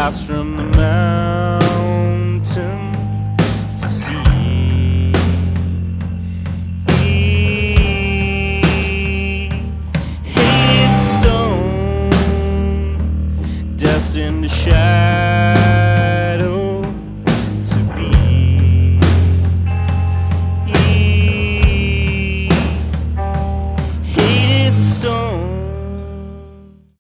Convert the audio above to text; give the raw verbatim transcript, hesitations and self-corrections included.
across from the mountain to sea. Hate stone, destined to shine.